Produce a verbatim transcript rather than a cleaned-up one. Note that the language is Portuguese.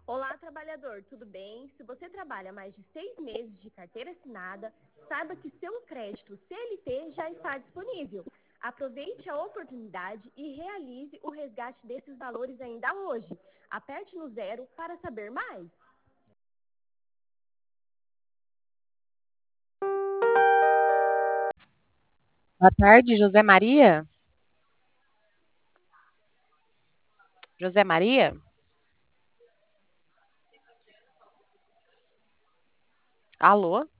Olá, trabalhador, tudo bem? Se você trabalha mais de seis meses de carteira assinada, saiba que seu crédito C L T já está disponível. Aproveite a oportunidade e realize o resgate desses valores ainda hoje. Aperte no zero para saber mais. Boa tarde, José Maria. José Maria? Alô?